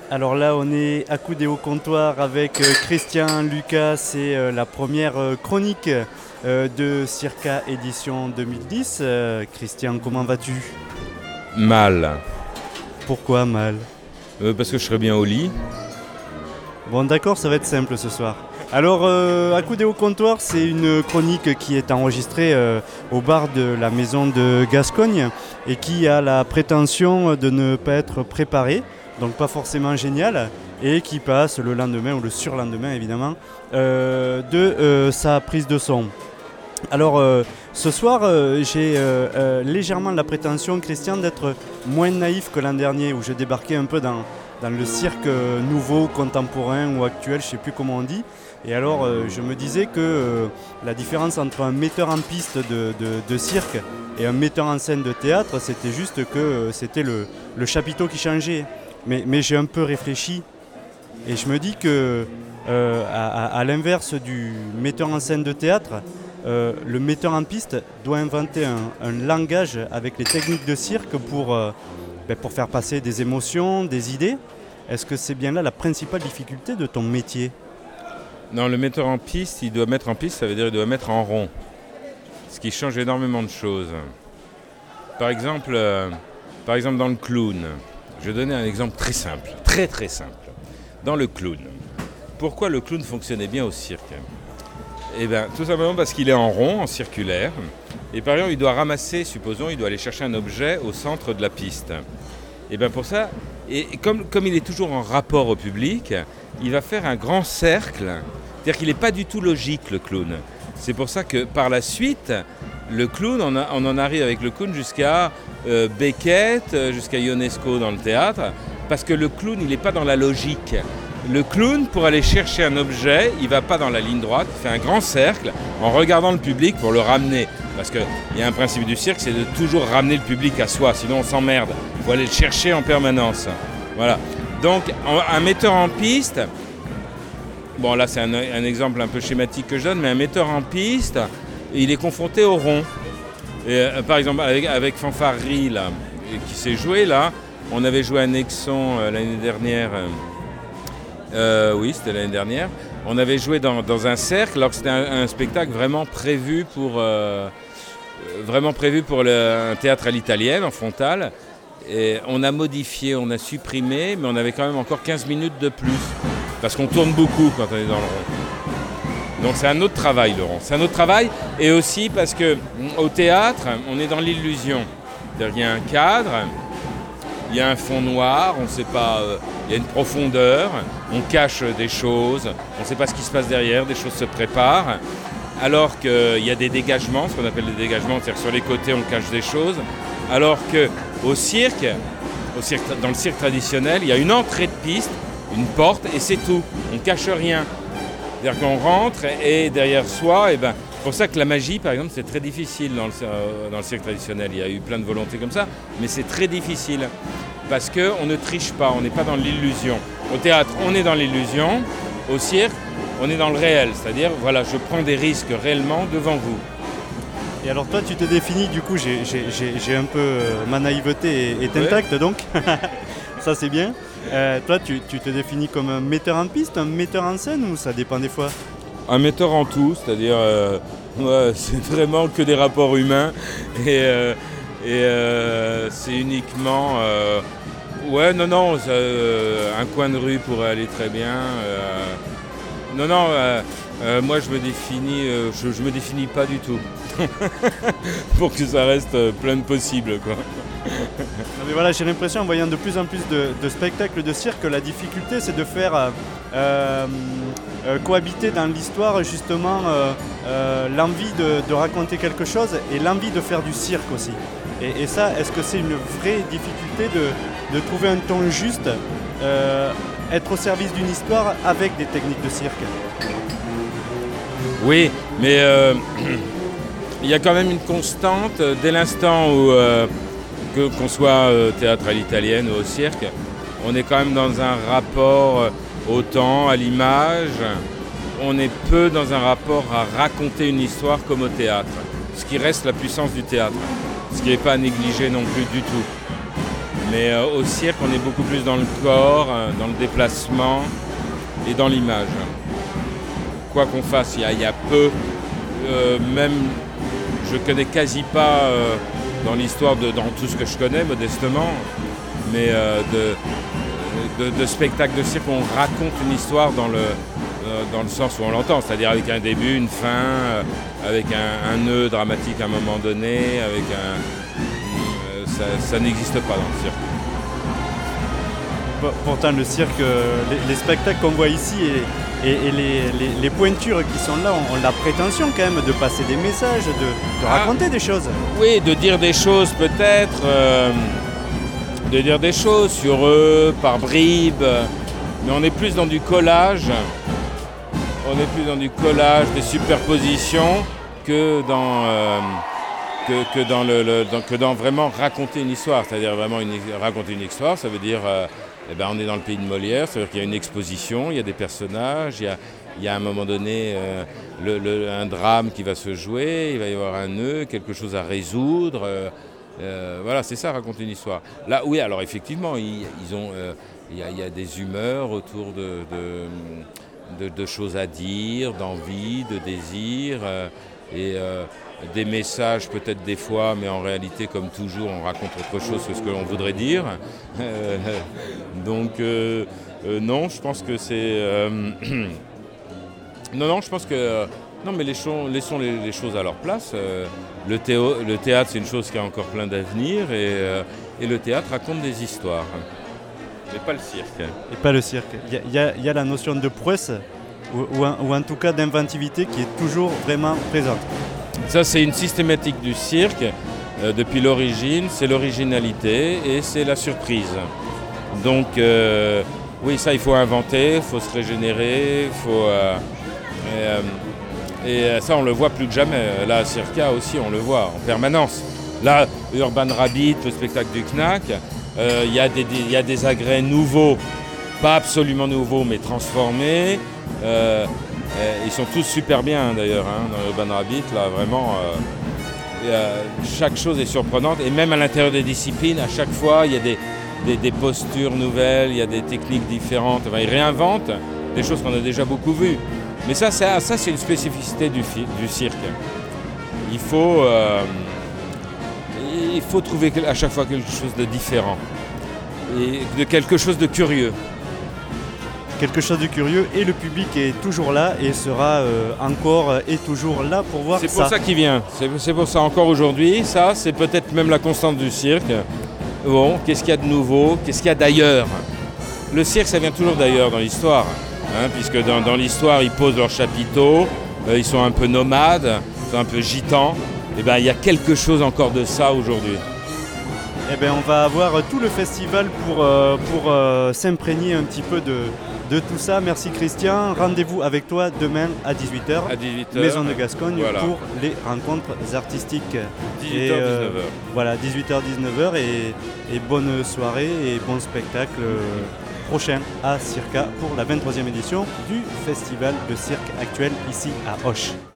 Alors là, on est accoudé au comptoir avec Christian, Lucas et la première chronique de Circa édition 2010. Christian, comment vas-tu? Mal. Pourquoi mal? Parce que je serais bien au lit. Bon, d'accord, ça va être simple ce soir. Alors, accoudé au comptoir, c'est une chronique qui est enregistrée au bar de la maison de Gascogne et qui a la prétention de ne pas être préparée, donc pas forcément géniale, et qui passe le lendemain ou le surlendemain évidemment de sa prise de son. Alors, ce soir, j'ai légèrement la prétention, Christian, d'être moins naïf que l'an dernier, où je débarquais un peu dans le cirque nouveau, contemporain ou actuel, je ne sais plus comment on dit. Et alors, je me disais que la différence entre un metteur en piste de cirque et un metteur en scène de théâtre, c'était juste que c'était le chapiteau qui changeait. Mais j'ai un peu réfléchi et je me dis que, à l'inverse du metteur en scène de théâtre, le metteur en piste doit inventer un langage avec les techniques de cirque pour faire passer des émotions, des idées. Est-ce que c'est bien là la principale difficulté de ton métier? Non, le metteur en piste, il doit mettre en piste, ça veut dire qu'il doit mettre en rond. Ce qui change énormément de choses. Par exemple, dans le clown, je vais donner un exemple très simple, très très simple. Dans le clown, pourquoi le clown fonctionnait bien au cirque? Eh bien, tout simplement parce qu'il est en rond, en circulaire. Et par exemple, il doit ramasser, supposons, il doit aller chercher un objet au centre de la piste. Et bien pour ça, et comme il est toujours en rapport au public, il va faire un grand cercle. C'est-à-dire qu'il n'est pas du tout logique, le clown. C'est pour ça que par la suite, le clown, on en arrive avec le clown jusqu'à Beckett, jusqu'à Ionesco dans le théâtre, parce que le clown, il n'est pas dans la logique. Le clown, pour aller chercher un objet, il ne va pas dans la ligne droite, il fait un grand cercle en regardant le public pour le ramener. Parce qu'il y a un principe du cirque, c'est de toujours ramener le public à soi, sinon on s'emmerde. Il faut aller le chercher en permanence. Voilà. Donc, un metteur en piste, bon là c'est un exemple un peu schématique que je donne, mais un metteur en piste, il est confronté au rond. Et, par exemple, avec Fanfarerie, là, qui s'est joué, là, on avait joué à Nexon l'année dernière. Oui, c'était l'année dernière. On avait joué dans un cercle, alors que c'était un spectacle vraiment prévu pour un théâtre à l'italienne, en frontal. Et on a modifié, on a supprimé, mais on avait quand même encore 15 minutes de plus. Parce qu'on tourne beaucoup quand on est dans le rond. Donc c'est un autre travail, le rond. C'est un autre travail, et aussi parce qu'au théâtre, on est dans l'illusion. C'est-à-dire qu'il y a un cadre, il y a un fond noir, on ne sait pas, il y a une profondeur, on cache des choses, on ne sait pas ce qui se passe derrière, des choses se préparent, alors qu'il y a des dégagements, ce qu'on appelle des dégagements, c'est-à-dire sur les côtés on cache des choses, alors qu'au cirque, dans le cirque traditionnel, il y a une entrée de piste, une porte, et c'est tout, on ne cache rien. C'est-à-dire qu'on rentre et derrière soi, c'est pour ça que la magie, par exemple, c'est très difficile dans le cirque traditionnel. Il y a eu plein de volontés comme ça, mais c'est très difficile parce qu'on ne triche pas, on n'est pas dans l'illusion. Au théâtre, on est dans l'illusion. Au cirque, on est dans le réel. C'est-à-dire, voilà, je prends des risques réellement devant vous. Et alors toi, tu te définis, du coup, j'ai un peu ma naïveté est intacte, ouais. Donc ça c'est bien. Toi, tu te définis comme un metteur en piste, un metteur en scène, ou ça dépend des fois? Un metteur en tout, c'est-à-dire c'est vraiment que des rapports humains et c'est uniquement un coin de rue pourrait aller très bien. Moi je me définis pas du tout pour que ça reste plein de possibles, quoi. Mais voilà, j'ai l'impression, en voyant de plus en plus de spectacles de cirque, que la difficulté c'est de faire cohabiter dans l'histoire justement l'envie de raconter quelque chose et l'envie de faire du cirque aussi. Et ça, est-ce que c'est une vraie difficulté de trouver un ton juste, être au service d'une histoire avec des techniques de cirque? Oui, mais il y a quand même une constante dès l'instant où qu'on soit théâtre à l'italienne ou au cirque, on est quand même dans un rapport au temps, à l'image. On est peu dans un rapport à raconter une histoire comme au théâtre, ce qui reste la puissance du théâtre, ce qui n'est pas négligé non plus du tout. Mais au cirque, on est beaucoup plus dans le corps, dans le déplacement et dans l'image. Quoi qu'on fasse, il y a peu, même je connais quasi pas dans l'histoire, dans tout ce que je connais modestement, mais de spectacles de cirque où on raconte une histoire dans le sens où on l'entend, c'est-à-dire avec un début, une fin, avec un nœud dramatique à un moment donné, avec ça n'existe pas dans le cirque. Pourtant, le cirque, les spectacles qu'on voit ici et les pointures qui sont là ont la prétention quand même de passer des messages, de raconter des choses. Oui, de dire des choses peut-être, de dire des choses sur eux par bribes, mais on est plus dans du collage. On est plus dans du collage, des superpositions que dans vraiment raconter une histoire. C'est-à-dire vraiment raconter une histoire, ça veut dire on est dans le pays de Molière, ça veut dire qu'il y a une exposition, il y a des personnages, il y a à un moment donné un drame qui va se jouer, il va y avoir un nœud, quelque chose à résoudre. Voilà, c'est ça, raconter une histoire. Là, oui, alors effectivement, il y a des humeurs autour de choses à dire, d'envie, de désir, et des messages peut-être des fois, mais en réalité, comme toujours, on raconte autre chose que ce que l'on voudrait dire. Donc, non, je pense que c'est... non, je pense que... non, mais laissons les choses à leur place. Le théâtre, c'est une chose qui a encore plein d'avenir, et le théâtre raconte des histoires. Mais pas le cirque. Et pas le cirque. Il y a la notion de prouesse, ou en tout cas d'inventivité, qui est toujours vraiment présente. Ça, c'est une systématique du cirque depuis l'origine, c'est l'originalité et c'est la surprise. Donc, oui, ça, il faut inventer, il faut se régénérer, et ça, on le voit plus que jamais. Là, à Circa aussi, on le voit en permanence. Là, Urban Rabbit, le spectacle du Knack, il y a des agrès nouveaux, pas absolument nouveaux, mais transformés. Ils sont tous super bien d'ailleurs, dans Urban Rabbit, là vraiment. Chaque chose est surprenante, et même à l'intérieur des disciplines, à chaque fois, il y a des postures nouvelles, il y a des techniques différentes. Enfin, ils réinventent des choses qu'on a déjà beaucoup vues. Mais ça c'est une spécificité du cirque. Il faut trouver à chaque fois quelque chose de différent et de quelque chose de curieux. Quelque chose de curieux, et le public est toujours là et sera encore et toujours là pour voir ça. C'est pour ça qu'il vient, c'est pour ça encore aujourd'hui. Ça, c'est peut-être même la constante du cirque. Bon, qu'est-ce qu'il y a de nouveau, qu'est-ce qu'il y a d'ailleurs? Le cirque, ça vient toujours d'ailleurs dans l'histoire, puisque dans l'histoire, ils posent leurs chapiteaux, ils sont un peu nomades, ils sont un peu gitans. Et bien, il y a quelque chose encore de ça aujourd'hui. Eh bien, on va avoir tout le festival pour s'imprégner un petit peu de tout ça. Merci Christian. Rendez-vous avec toi demain à 18h. À 18h. Maison de Gascogne, voilà, pour les rencontres artistiques. 18h-19h. Voilà, 18h-19h, et bonne soirée et bon spectacle prochain à Circa pour la 23e édition du Festival de cirque actuel ici à Auch.